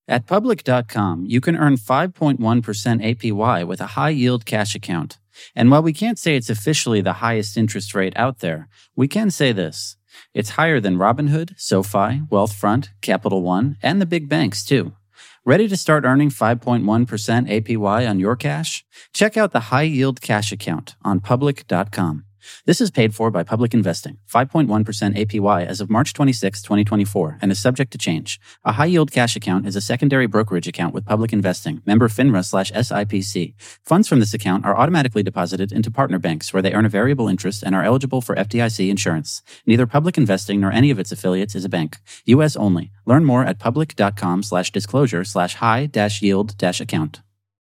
At Public.com, you can earn 5.1% APY with a high-yield cash account. And while we can't say it's officially the highest interest rate out there, we can say this. It's higher than Robinhood, SoFi, Wealthfront, Capital One, and the big banks, too. Ready to start earning 5.1% APY on your cash? Check out the high-yield cash account on Public.com. This is paid for by Public Investing, 5.1% APY as of March 26, 2024, and is subject to change. A high-yield cash account is a secondary brokerage account with Public Investing, member FINRA/SIPC. Funds from this account are automatically deposited into partner banks where they earn a variable interest and are eligible for FDIC insurance. Neither Public Investing nor any of its affiliates is a bank. U.S. only. Learn more at public.com/disclosure/high-yield-account.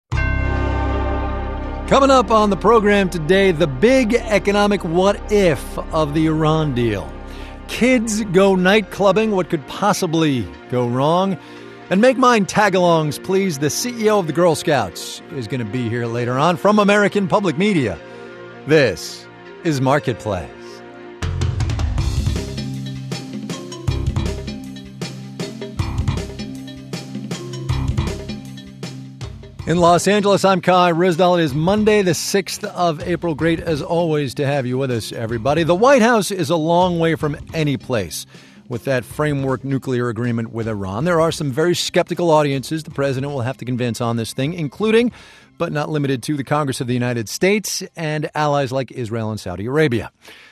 Coming up on the program today, the big economic what-if of the Iran deal. Kids go night clubbing, what could possibly go wrong? And make mine tag-alongs, please. The CEO of the Girl Scouts is going to be here later on from American Public Media. This is Marketplace. In Los Angeles, I'm Kai Ryssdal. It is Monday, the 6th of April. Great, as always, to have you with us, everybody. The White House is a long way from any place with that framework nuclear agreement with Iran. There are some very skeptical audiences the president will have to convince on this thing, including, but not limited to, the Congress of the United States and allies like Israel and Saudi Arabia.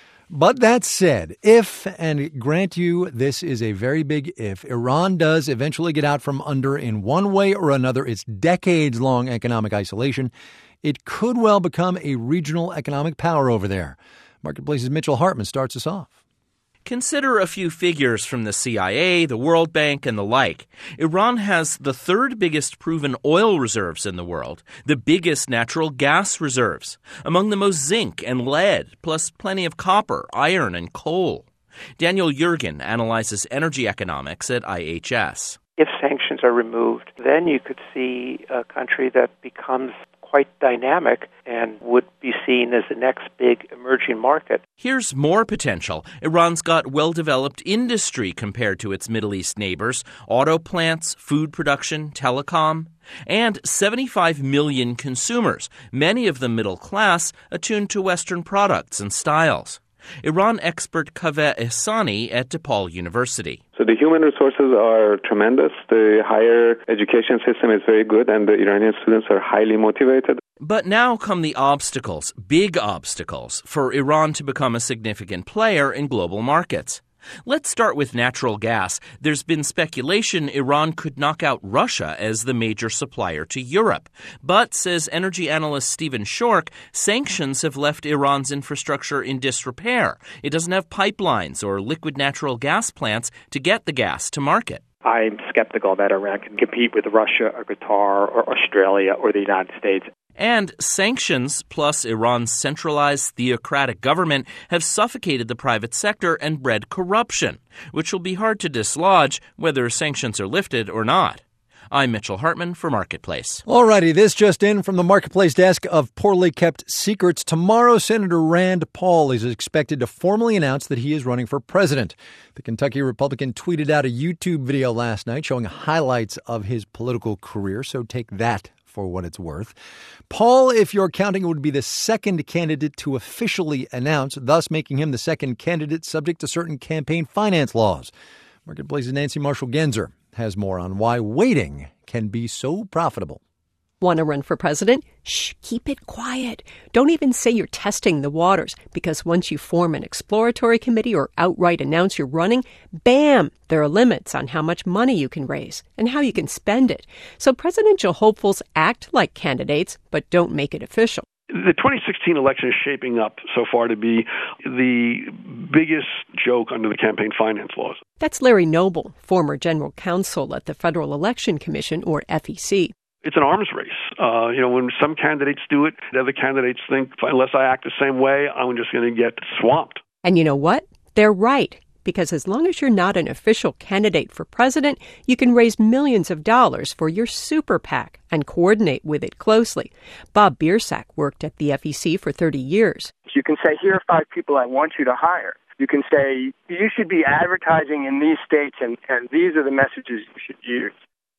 But that said, if, and grant you this is a very big if, Iran does eventually get out from under, in one way or another, its decades-long economic isolation, it could well become a regional economic power over there. Marketplace's Mitchell Hartman starts us off. Consider a few figures from the CIA, the World Bank, and the like. Iran has the third biggest proven oil reserves in the world, the biggest natural gas reserves, among the most zinc and lead, plus plenty of copper, iron, and coal. Daniel Yergin analyzes energy economics at IHS. If sanctions are removed, then you could see a country that becomes quite dynamic and would be seen as the next big emerging market. Here's more potential. Iran's got well-developed industry compared to its Middle East neighbors, auto plants, food production, telecom, and 75 million consumers, many of them middle class, attuned to Western products and styles. Iran expert Kaveh Ehsani at DePaul University. So the human resources are tremendous. The higher education system is very good, and the Iranian students are highly motivated. But now come the obstacles, big obstacles, for Iran to become a significant player in global markets. Let's start with natural gas. There's been speculation Iran could knock out Russia as the major supplier to Europe. But, says energy analyst Stephen Schork, sanctions have left Iran's infrastructure in disrepair. It doesn't have pipelines or liquid natural gas plants to get the gas to market. I'm skeptical that Iran can compete with Russia or Qatar or Australia or the United States. And sanctions, plus Iran's centralized theocratic government, have suffocated the private sector and bred corruption, which will be hard to dislodge whether sanctions are lifted or not. I'm Mitchell Hartman for Marketplace. All righty, this just in from the Marketplace desk of Poorly Kept Secrets. Tomorrow, Senator Rand Paul is expected to formally announce that he is running for president. The Kentucky Republican tweeted out a YouTube video last night showing highlights of his political career, so take that for what it's worth. Paul, if you're counting, would be the second candidate to officially announce, thus making him the second candidate subject to certain campaign finance laws. Marketplace's Nancy Marshall-Genzer has more on why waiting can be so profitable. Want to run for president? Shh, keep it quiet. Don't even say you're testing the waters, because once you form an exploratory committee or outright announce you're running, bam, there are limits on how much money you can raise and how you can spend it. So presidential hopefuls act like candidates, but don't make it official. The 2016 election is shaping up so far to be the biggest joke under the campaign finance laws. That's Larry Noble, former general counsel at the Federal Election Commission, or FEC. It's an arms race. When some candidates do it, the other candidates think, unless I act the same way, I'm just going to get swamped. And you know what? They're right. Because as long as you're not an official candidate for president, you can raise millions of dollars for your super PAC and coordinate with it closely. Bob Biersack worked at the FEC for 30 years. You can say, here are 5 people I want you to hire. You can say, you should be advertising in these states, and these are the messages you should use.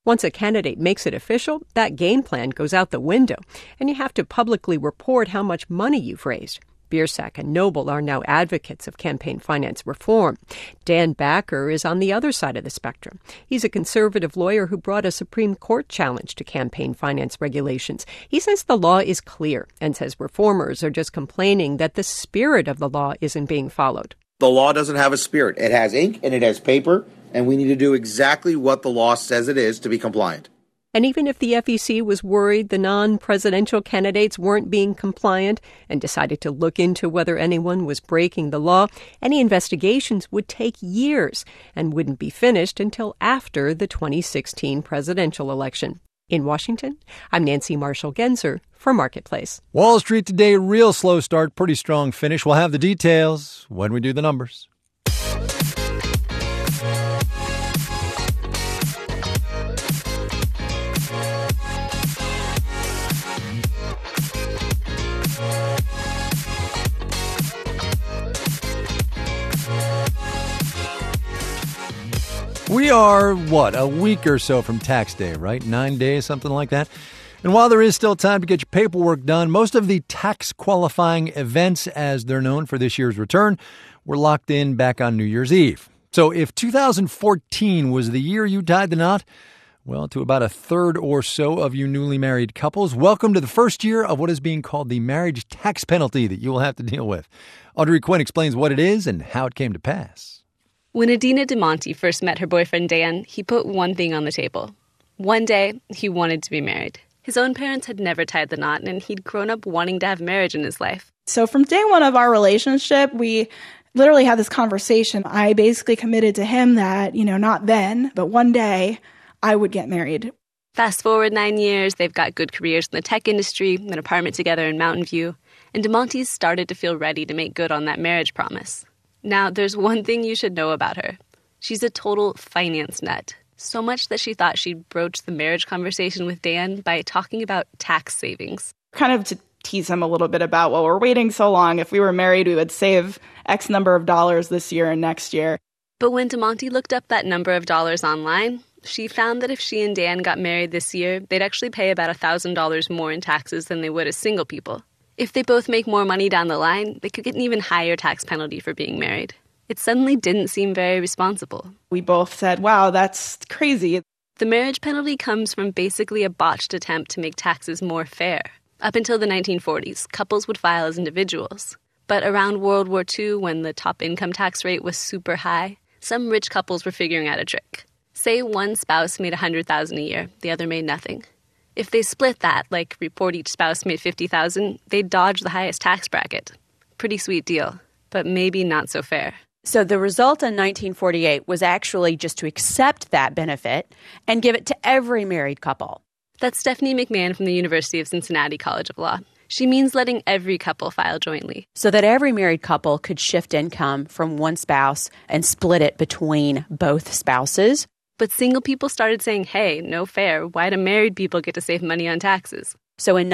Once a candidate makes it official, that game plan goes out the window, and you have to publicly report how much money you've raised. Biersack and Noble are now advocates of campaign finance reform. Dan Backer is on the other side of the spectrum. He's a conservative lawyer who brought a Supreme Court challenge to campaign finance regulations. He says the law is clear and says reformers are just complaining that the spirit of the law isn't being followed. The law doesn't have a spirit. It has ink and it has paper, and we need to do exactly what the law says it is to be compliant. And even if the FEC was worried the non-presidential candidates weren't being compliant and decided to look into whether anyone was breaking the law, any investigations would take years and wouldn't be finished until after the 2016 presidential election. In Washington, I'm Nancy Marshall-Genzer for Marketplace. Wall Street today, real slow start, pretty strong finish. We'll have the details when we do the numbers. We are, a week or so from tax day, right? 9 days, something like that. And while there is still time to get your paperwork done, most of the tax qualifying events, as they're known for this year's return, were locked in back on New Year's Eve. So if 2014 was the year you tied the knot, well, to about a third or so of you newly married couples, welcome to the first year of what is being called the marriage tax penalty that you will have to deal with. Audrey Quinn explains what it is and how it came to pass. When Adina DiMonte first met her boyfriend Dan, he put one thing on the table. One day, he wanted to be married. His own parents had never tied the knot, and he'd grown up wanting to have marriage in his life. So from day one of our relationship, we literally had this conversation. I basically committed to him that, not then, but one day I would get married. Fast forward 9 years, they've got good careers in the tech industry, an apartment together in Mountain View, and DiMonte's started to feel ready to make good on that marriage promise. Now, there's one thing you should know about her. She's a total finance nut. So much that she thought she'd broach the marriage conversation with Dan by talking about tax savings. Kind of to tease him a little bit about, we're waiting so long. If we were married, we would save X number of dollars this year and next year. But when DiMonte looked up that number of dollars online, she found that if she and Dan got married this year, they'd actually pay about $1,000 more in taxes than they would as single people. If they both make more money down the line, they could get an even higher tax penalty for being married. It suddenly didn't seem very responsible. We both said, wow, that's crazy. The marriage penalty comes from basically a botched attempt to make taxes more fair. Up until the 1940s, couples would file as individuals. But around World War II, when the top income tax rate was super high, some rich couples were figuring out a trick. Say one spouse made $100,000 a year, the other made nothing. If they split that, like report each spouse made $50,000, they'd dodge the highest tax bracket. Pretty sweet deal, but maybe not so fair. So the result in 1948 was actually just to accept that benefit and give it to every married couple. That's Stephanie McMahon from the University of Cincinnati College of Law. She means letting every couple file jointly. So that every married couple could shift income from one spouse and split it between both spouses. But single people started saying, hey, no fair. Why do married people get to save money on taxes? So in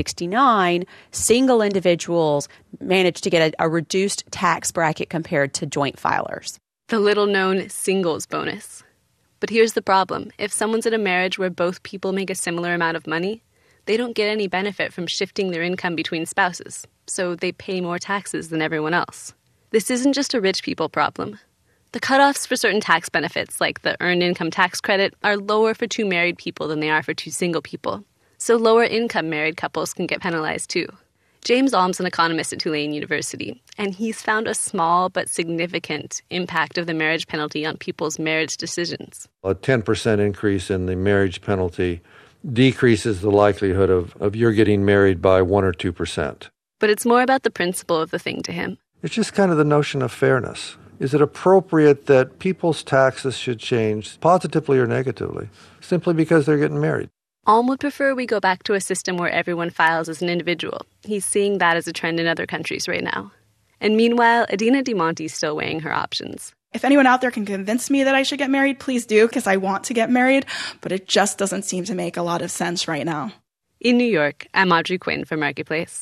1969, single individuals managed to get a reduced tax bracket compared to joint filers. The little-known singles bonus. But here's the problem. If someone's in a marriage where both people make a similar amount of money, they don't get any benefit from shifting their income between spouses, so they pay more taxes than everyone else. This isn't just a rich people problem. The cutoffs for certain tax benefits, like the Earned Income Tax Credit, are lower for two married people than they are for two single people. So lower-income married couples can get penalized too. James Alm's an economist at Tulane University, and he's found a small but significant impact of the marriage penalty on people's marriage decisions. A 10% increase in the marriage penalty decreases the likelihood of your getting married by 1 or 2%. But it's more about the principle of the thing to him. It's just kind of the notion of fairness. Is it appropriate that people's taxes should change positively or negatively simply because they're getting married? Alm would prefer we go back to a system where everyone files as an individual. He's seeing that as a trend in other countries right now. And meanwhile, Adina DiMonte's still weighing her options. If anyone out there can convince me that I should get married, please do, because I want to get married, but it just doesn't seem to make a lot of sense right now. In New York, I'm Audrey Quinn for Marketplace.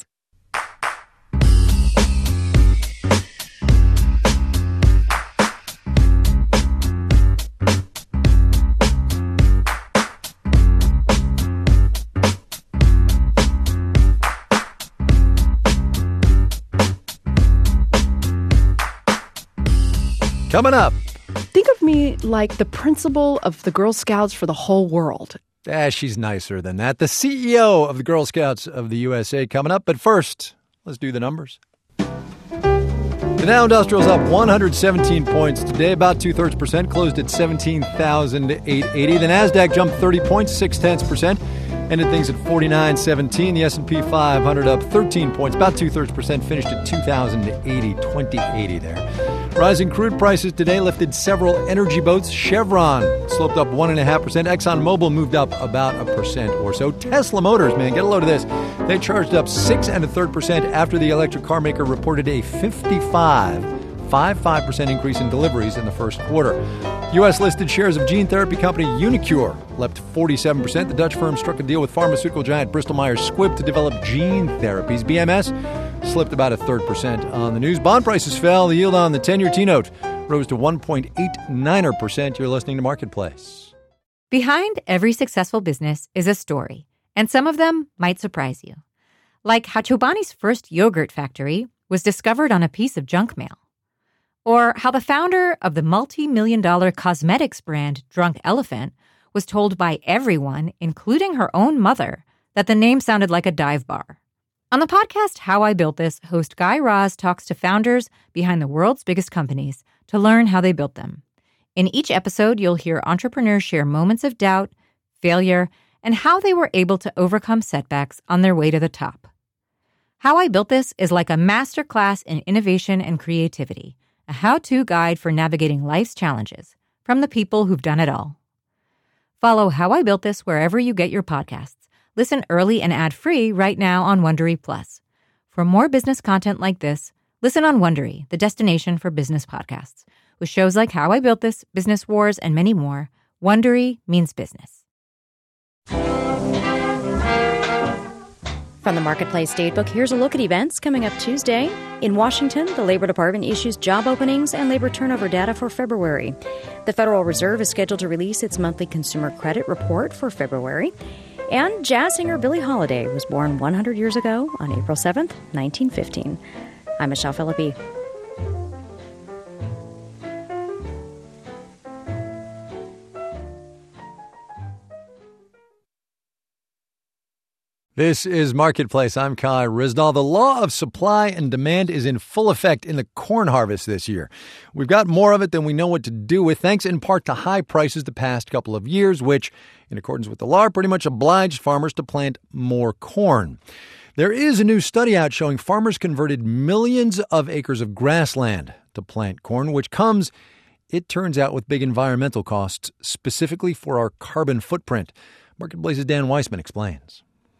Coming up. Think of me like the principal of the Girl Scouts for the whole world. She's nicer than that. The CEO of the Girl Scouts of the USA coming up. But first, let's do the numbers. The Dow Industrial's up 117 points today, about 2/3%, closed at 17,880. The Nasdaq jumped 30 points, 0.6%, ended things at 49.17. The S&P 500 up 13 points, about 2/3%, finished at 2,080, 2080 there. Rising crude prices today lifted several energy boats. Chevron sloped up 1.5%. ExxonMobil moved up about 1% or so. Tesla Motors, man, get a load of this. They charged up 6 1/3% after the electric car maker reported a 55% increase in deliveries in the first quarter. U.S.-listed shares of gene therapy company Unicure leapt 47%. The Dutch firm struck a deal with pharmaceutical giant Bristol-Myers Squibb to develop gene therapies. BMS slipped about 1/3% on the news. Bond prices fell. The yield on the 10-year T-note rose to 1.89%. You're listening to Marketplace. Behind every successful business is a story, and some of them might surprise you. Like how Chobani's first yogurt factory was discovered on a piece of junk mail. Or how the founder of the multi-million-dollar cosmetics brand Drunk Elephant was told by everyone, including her own mother, that the name sounded like a dive bar. On the podcast How I Built This, host Guy Raz talks to founders behind the world's biggest companies to learn how they built them. In each episode, you'll hear entrepreneurs share moments of doubt, failure, and how they were able to overcome setbacks on their way to the top. How I Built This is like a masterclass in innovation and creativity, a how-to guide for navigating life's challenges from the people who've done it all. Follow How I Built This wherever you get your podcasts. Listen early and ad-free right now on Wondery Plus. For more business content like this, listen on Wondery, the destination for business podcasts. With shows like How I Built This, Business Wars, and many more, Wondery means business. From the Marketplace Datebook, here's a look at events coming up Tuesday. In Washington, the Labor Department issues job openings and labor turnover data for February. The Federal Reserve is scheduled to release its monthly consumer credit report for February. And jazz singer Billie Holiday was born 100 years ago on April 7th, 1915. I'm Michelle Philippi. This is Marketplace. I'm Kai Ryssdal. The law of supply and demand is in full effect in the corn harvest this year. We've got more of it than we know what to do with, thanks in part to high prices the past couple of years, which, in accordance with the law, pretty much obliged farmers to plant more corn. There is a new study out showing farmers converted millions of acres of grassland to plant corn, which comes, it turns out, with big environmental costs, specifically for our carbon footprint. Marketplace's Dan Weissman explains.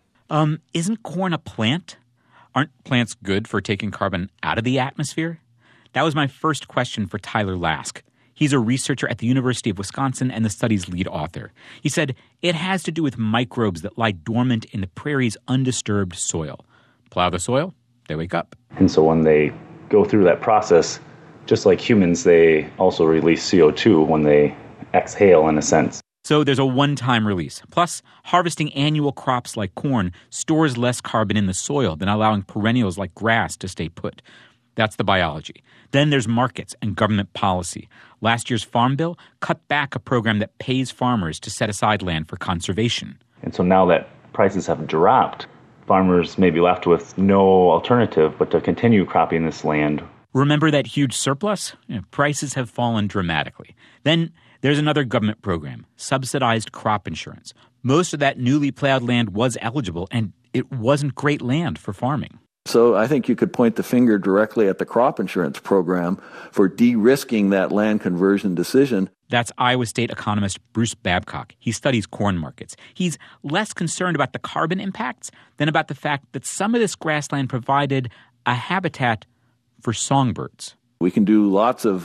Isn't corn a plant? Aren't plants good for taking carbon out of the atmosphere? That was my first question for Tyler Lask. He's a researcher at the University of Wisconsin and the study's lead author. He said it has to do with microbes that lie dormant in the prairie's undisturbed soil. Plow the soil, they wake up. And so when they go through that process, just like humans, they also release CO2 when they exhale, in a sense. So there's a one-time release. Plus, harvesting annual crops like corn stores less carbon in the soil than allowing perennials like grass to stay put. That's the biology. Then there's markets and government policy. Last year's Farm Bill cut back a program that pays farmers to set aside land for conservation. And so now that prices have dropped, farmers may be left with no alternative but to continue cropping this land. Remember that huge surplus? Prices have fallen dramatically. Then there's another government program, subsidized crop insurance. Most of that newly plowed land was eligible, and it wasn't great land for farming. So I think you could point the finger directly at the crop insurance program for de-risking that land conversion decision. That's Iowa State economist Bruce Babcock. He studies corn markets. He's less concerned about the carbon impacts than about the fact that some of this grassland provided a habitat for songbirds. We can do lots of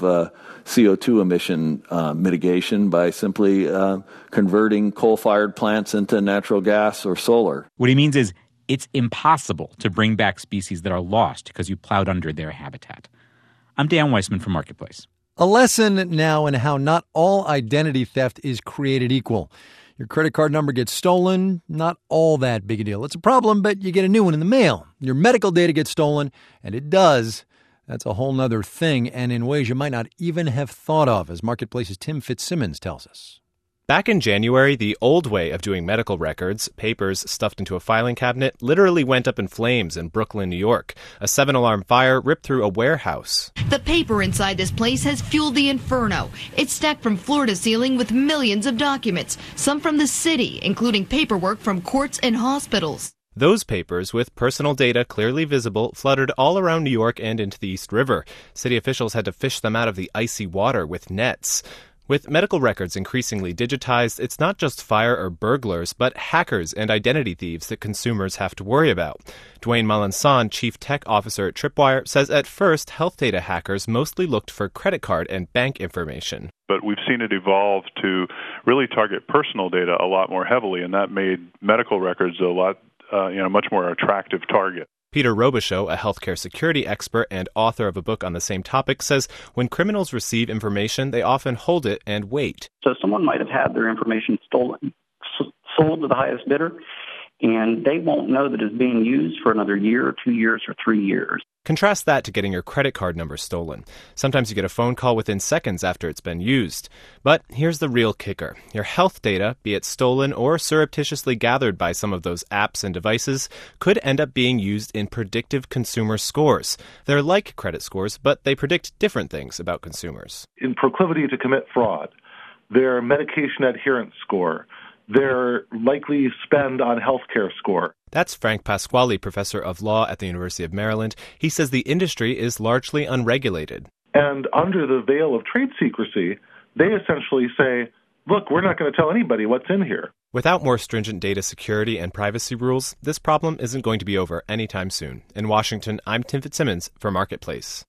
CO2 emission mitigation by simply converting coal-fired plants into natural gas or solar. What he means is it's impossible to bring back species that are lost because you plowed under their habitat. I'm Dan Weissman from Marketplace. A lesson now in how not all identity theft is created equal. Your credit card number gets stolen, not all that big a deal. It's a problem, but you get a new one in the mail. Your medical data gets stolen, and it does. That's a whole nother thing, and in ways you might not even have thought of, as Marketplace's Tim Fitzsimmons tells us. Back in January, the old way of doing medical records, papers stuffed into a filing cabinet, literally went up in flames in Brooklyn, New York. A 7-alarm fire ripped through a warehouse. The paper inside this place has fueled the inferno. It's stacked from floor to ceiling with millions of documents, some from the city, including paperwork from courts and hospitals. Those papers, with personal data clearly visible, fluttered all around New York and into the East River. City officials had to fish them out of the icy water with nets. With medical records increasingly digitized, it's not just fire or burglars, but hackers and identity thieves that consumers have to worry about. Dwayne Melanson, chief tech officer at Tripwire, says at first health data hackers mostly looked for credit card and bank information. But we've seen it evolve to really target personal data a lot more heavily, and that made medical records a lot, much more attractive target. Peter Robichaux, a healthcare security expert and author of a book on the same topic, says when criminals receive information, they often hold it and wait. So someone might have had their information stolen, sold to the highest bidder, and they won't know that it's being used for another year or 2 years or 3 years. Contrast that to getting your credit card number stolen. Sometimes you get a phone call within seconds after it's been used. But here's the real kicker. Your health data, be it stolen or surreptitiously gathered by some of those apps and devices, could end up being used in predictive consumer scores. They're like credit scores, but they predict different things about consumers. In proclivity to commit fraud, their medication adherence score, their likely spend on healthcare score. That's Frank Pasquale, professor of law at the University of Maryland. He says the industry is largely unregulated. And under the veil of trade secrecy, they essentially say, look, we're not going to tell anybody what's in here. Without more stringent data security and privacy rules, this problem isn't going to be over anytime soon. In Washington, I'm Tim Fitzsimmons for Marketplace.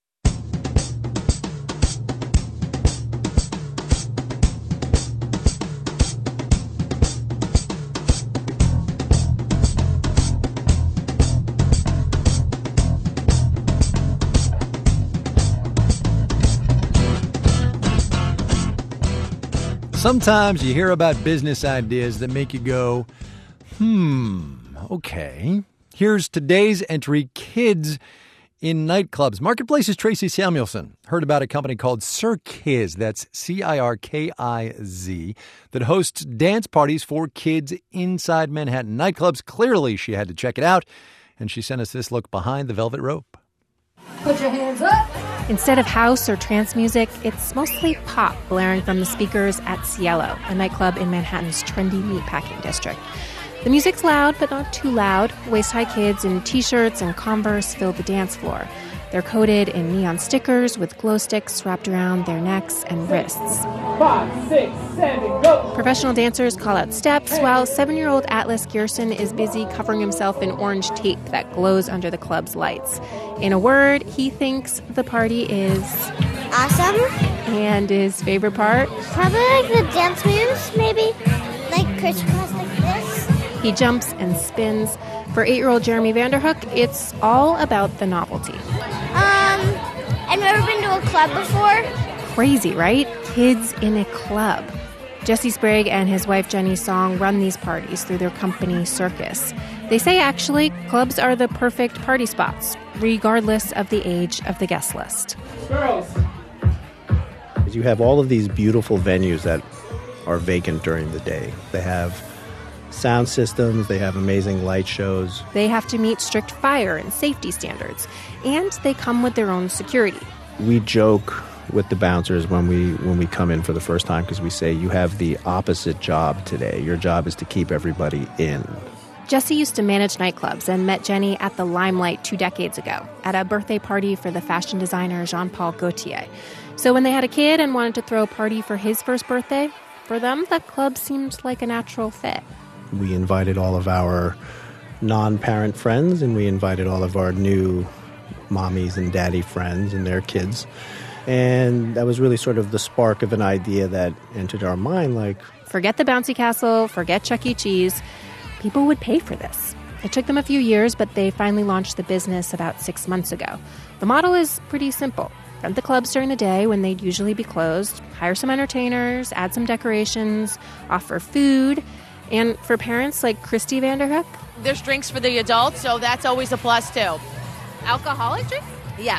Sometimes you hear about business ideas that make you go, okay. Here's today's entry, Kids in Nightclubs. Marketplace's Tracy Samuelson heard about a company called Cirkiz, that's Cirkiz, that hosts dance parties for kids inside Manhattan nightclubs. Clearly, she had to check it out, and she sent us this look behind the velvet rope. Put your hands up. Instead of house or trance music, it's mostly pop blaring from the speakers at Cielo, a nightclub in Manhattan's trendy meatpacking district. The music's loud, but not too loud. Waist-high kids in T-shirts and Converse fill the dance floor. They're coated in neon stickers with glow sticks wrapped around their necks and wrists. 5, 6, 7, go! Professional dancers call out steps, while 7-year-old Atlas Gearson is busy covering himself in orange tape that glows under the club's lights. In a word, he thinks the party is awesome. And his favorite part? Probably like the dance moves, maybe. Like crisscross like this. He jumps and spins. For 8-year-old Jeremy Vanderhook, it's all about the novelty. I've never been to a club before. Crazy, right? Kids in a club. Jesse Sprague and his wife Jenny Song run these parties through their company Cirkiz. They say, actually, clubs are the perfect party spots, regardless of the age of the guest list. Girls. You have all of these beautiful venues that are vacant during the day. They have sound systems, they have amazing light shows. They have to meet strict fire and safety standards, and they come with their own security. We joke with the bouncers when we come in for the first time because we say, you have the opposite job today. Your job is to keep everybody in. Jesse used to manage nightclubs and met Jenny at the Limelight 2 decades ago at a birthday party for the fashion designer Jean-Paul Gaultier. So when they had a kid and wanted to throw a party for his first birthday, for them, the club seemed like a natural fit. We invited all of our non-parent friends, and we invited all of our new mommies and daddy friends and their kids. And that was really sort of the spark of an idea that entered our mind, like, forget the bouncy castle, forget Chuck E. Cheese. People would pay for this. It took them a few years, but they finally launched the business about 6 months ago. The model is pretty simple. Rent the clubs during the day when they'd usually be closed, hire some entertainers, add some decorations, offer food. And for parents like Christy Vanderhook, there's drinks for the adults, so that's always a plus, too. Alcoholic drinks? Yes.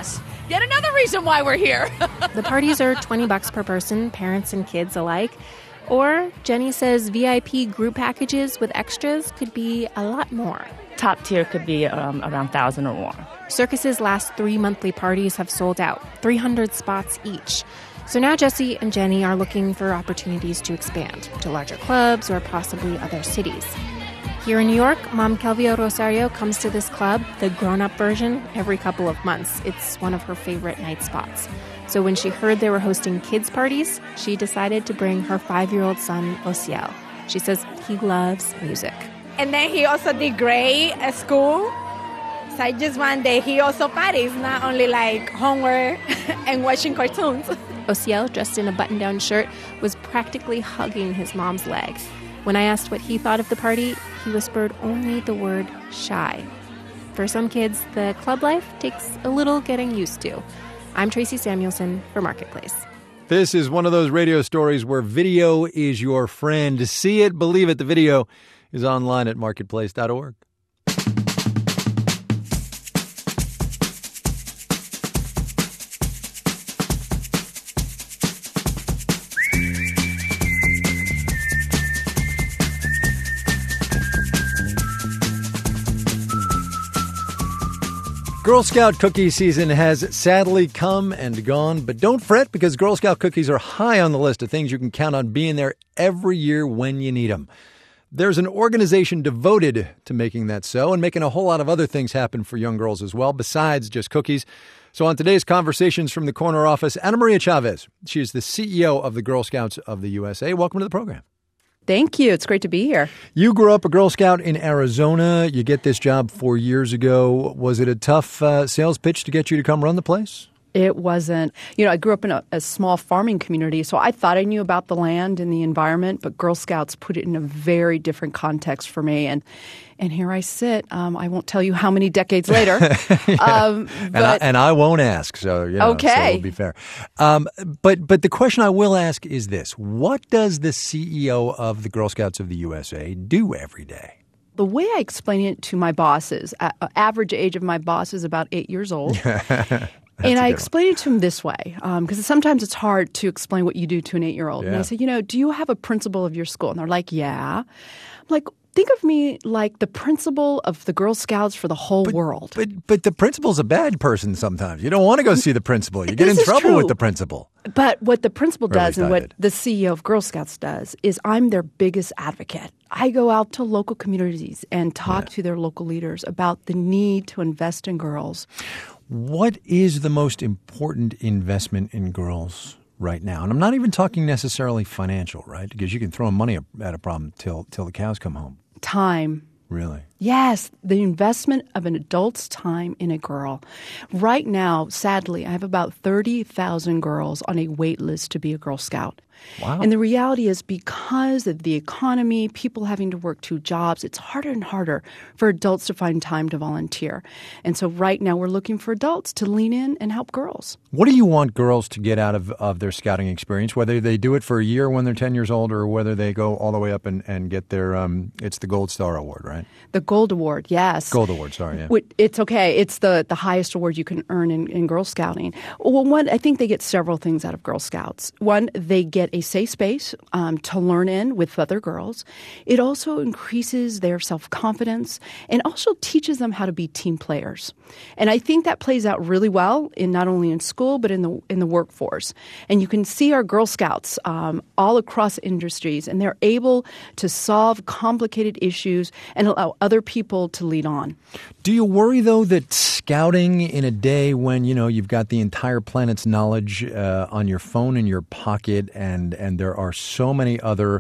Yet another reason why we're here. The parties are $20 per person, parents and kids alike. Or, Jenny says VIP group packages with extras could be a lot more. Top tier could be around 1,000 or more. Circus's last 3 monthly parties have sold out, 300 spots each. So now Jesse and Jenny are looking for opportunities to expand to larger clubs or possibly other cities. Here in New York, Mom Kelvia Rosario comes to this club, the grown-up version, every couple of months. It's one of her favorite night spots. So when she heard they were hosting kids' parties, she decided to bring her 5-year-old son, Osiel. She says he loves music. And then he also did great at school. So I just want that he also parties, not only like homework and watching cartoons. Osiel, dressed in a button-down shirt, was practically hugging his mom's leg. When I asked what he thought of the party, he whispered only the word shy. For some kids, the club life takes a little getting used to. I'm Tracy Samuelson for Marketplace. This is one of those radio stories where video is your friend. See it, believe it. The video is online at marketplace.org. Girl Scout cookie season has sadly come and gone, but don't fret because Girl Scout cookies are high on the list of things you can count on being there every year when you need them. There's an organization devoted to making that so and making a whole lot of other things happen for young girls as well, besides just cookies. So on today's Conversations from the Corner Office, Ana Maria Chavez. She is the CEO of the Girl Scouts of the USA. Welcome to the program. Thank you. It's great to be here. You grew up a Girl Scout in Arizona. You get this job 4 years ago. Was it a tough sales pitch to get you to come run the place? It wasn't. I grew up in a small farming community, so I thought I knew about the land and the environment, but Girl Scouts put it in a very different context for me. And here I sit. I won't tell you how many decades later. Yeah. And I won't ask, so okay. So it'll be fair. But the question I will ask is this. What does the CEO of the Girl Scouts of the USA do every day? The way I explain it to my bosses, average age of my boss is about 8 years old. And I explain it to him this way, because sometimes it's hard to explain what you do to an 8-year-old. Yeah. And I say, do you have a principal of your school? And they're like, yeah. I'm like, think of me like the principal of the Girl Scouts for the whole world. But the principal's a bad person sometimes. You don't want to go see the principal. You get in trouble with the principal. But what the principal does and what the CEO of Girl Scouts does is I'm their biggest advocate. I go out to local communities and talk to their local leaders about the need to invest in girls. What is the most important investment in girls right now? And I'm not even talking necessarily financial, right? Because you can throw money at a problem till the cows come home. Time. Really? Yes, the investment of an adult's time in a girl. Right now, sadly, I have about 30,000 girls on a wait list to be a Girl Scout. Wow. And the reality is because of the economy, people having to work 2 jobs, it's harder and harder for adults to find time to volunteer. And so right now we're looking for adults to lean in and help girls. What do you want girls to get out of their scouting experience, whether they do it for a year when they're 10 years old or whether they go all the way up and get their, it's the Gold Star Award, right? The Gold Award, yes. Gold Award, sorry, yeah. It's okay. It's the highest award you can earn in Girl Scouting. Well, I think they get several things out of Girl Scouts. One, they get a safe space to learn in with other girls. It also increases their self-confidence and also teaches them how to be team players. And I think that plays out really well in not only in school but in the workforce. And you can see our Girl Scouts all across industries, and they're able to solve complicated issues and allow other people to lead on. Do you worry, though, that scouting in a day when, you've got the entire planet's knowledge on your phone in your pocket and there are so many other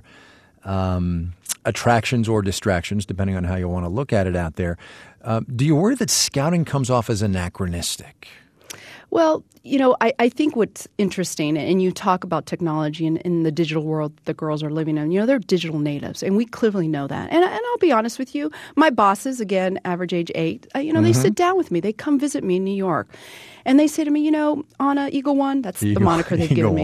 attractions or distractions, depending on how you want to look at it out there, do you worry that scouting comes off as anachronistic? Well, I think what's interesting, and you talk about technology in the digital world the girls are living in, they're digital natives, and we clearly know that. And I'll be honest with you, my bosses, again, average age 8, they sit down with me. They come visit me in New York. And they say to me, Anna, Eagle One, that's the moniker they've given me.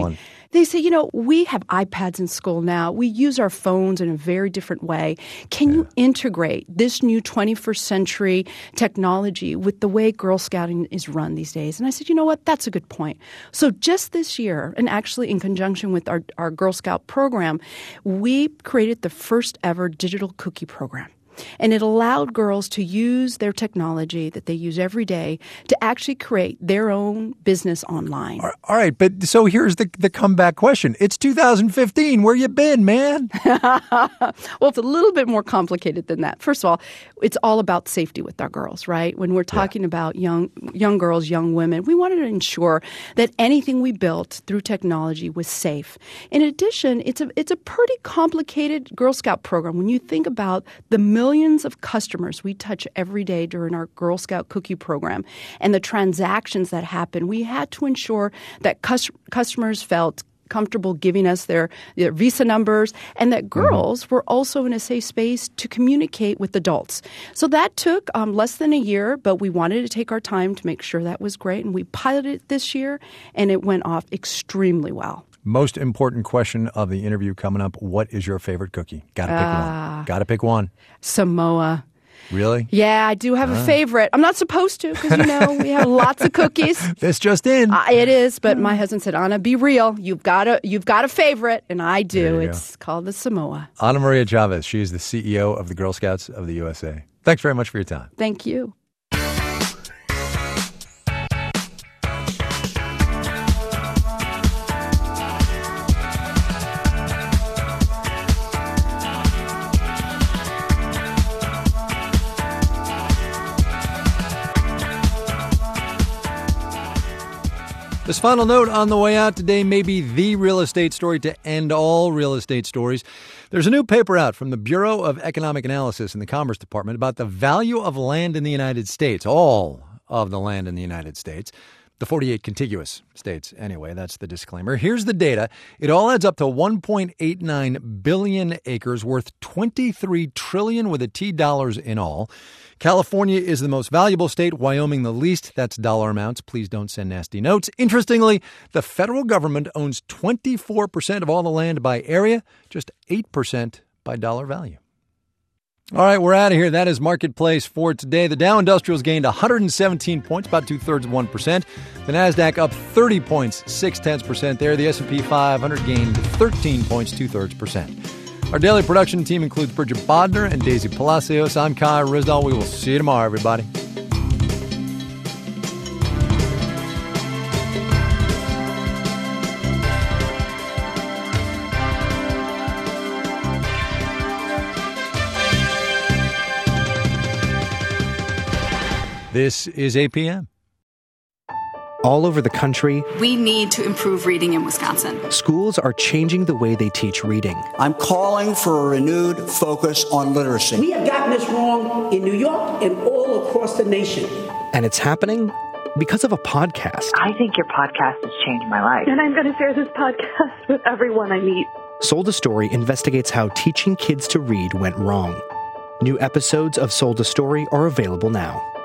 They say, we have iPads in school now. We use our phones in a very different way. Can you integrate this new 21st century technology with the way Girl Scouting is run these days? And I said, you know what? That's a good point. So just this year, and actually in conjunction with our Girl Scout program, we created the first ever digital cookie program. And it allowed girls to use their technology that they use every day to actually create their own business online. All right, but so here's the comeback question. It's 2015. Where you been, man? Well, it's a little bit more complicated than that. First of all, it's all about safety with our girls, right? When we're talking about young girls, young women, we wanted to ensure that anything we built through technology was safe. In addition, it's a pretty complicated Girl Scout program. When you think about the millions of customers we touch every day during our Girl Scout cookie program and the transactions that happen, we had to ensure that customers felt comfortable giving us their Visa numbers and that girls were also in a safe space to communicate with adults. So that took less than a year, but we wanted to take our time to make sure that was great. And we piloted it this year, and it went off extremely well. Most important question of the interview coming up. What is your favorite cookie? Gotta pick one. Gotta pick one. Samoa. Really? Yeah, I do have a favorite. I'm not supposed to because, we have lots of cookies. This just in. It is, but my husband said, Anna, be real. You've got a favorite, and I do. It's called the Samoa. Ana Maria Chavez. She is the CEO of the Girl Scouts of the USA. Thanks very much for your time. Thank you. This final note on the way out today may be the real estate story to end all real estate stories. There's a new paper out from the Bureau of Economic Analysis in the Commerce Department about the value of land in the United States, all of the land in the United States. The 48 contiguous states, anyway, that's the disclaimer. Here's the data. It all adds up to 1.89 billion acres worth $23 trillion with a T dollars in all. California is the most valuable state, Wyoming the least. That's dollar amounts. Please don't send nasty notes. Interestingly, the federal government owns 24% of all the land by area, just 8% by dollar value. All right, we're out of here. That is Marketplace for today. The Dow Industrials gained 117 points, about 2/3 of 1%. The Nasdaq up 30 points, 0.6% there. The S&P 500 gained 13 points, 2/3%. Our daily production team includes Bridget Bodner and Daisy Palacios. I'm Kai Ryssdal. We will see you tomorrow, everybody. This is APM. All over the country, we need to improve reading in Wisconsin. Schools are changing the way they teach reading. I'm calling for a renewed focus on literacy. We have gotten this wrong in New York and all across the nation. And it's happening because of a podcast. I think your podcast has changed my life. And I'm going to share this podcast with everyone I meet. Sold a Story investigates how teaching kids to read went wrong. New episodes of Sold a Story are available now.